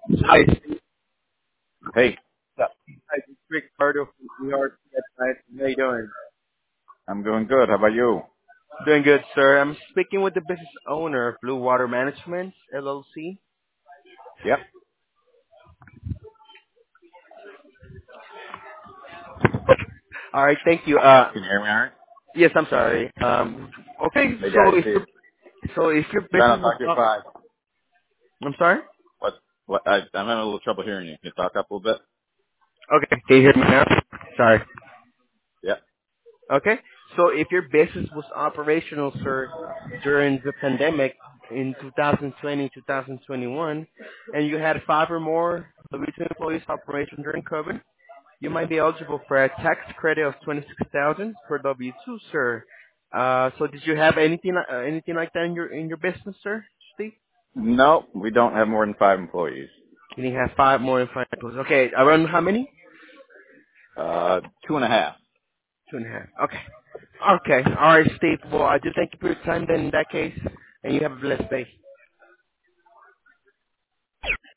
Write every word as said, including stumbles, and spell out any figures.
Hi, Steve. Hey, Hi, this is Rick Cardo from New York. How you doing? I'm doing good. How about you? Doing good, sir. I'm speaking with the business owner of Blue Water Management, L L C. Yep. All right, thank you. Uh, Can you hear me all right? yes, I'm sorry. Um, okay, Maybe so I if did. your, so if your Trying business to was, talk to your up, five. I'm sorry. What? What? I, I'm having a little trouble hearing you. Can you talk up a little bit? Okay, can you hear me now? Sorry. Yep. Okay, so if your business was operational, sir, during the pandemic in twenty twenty, twenty twenty-one, and you had five or more W two employees operation during COVID, you might be eligible for a tax credit of twenty-six thousand per W two, sir. Uh, so did you have anything uh, anything like that in your in your business, sir, Steve? No, we don't have more than five employees. Can you have five more in five employees? Okay, around how many? Uh, two and a half. Two and a half. Okay. Okay. All right, Steve. Well, I do thank you for your time then in that case, and you have a blessed day.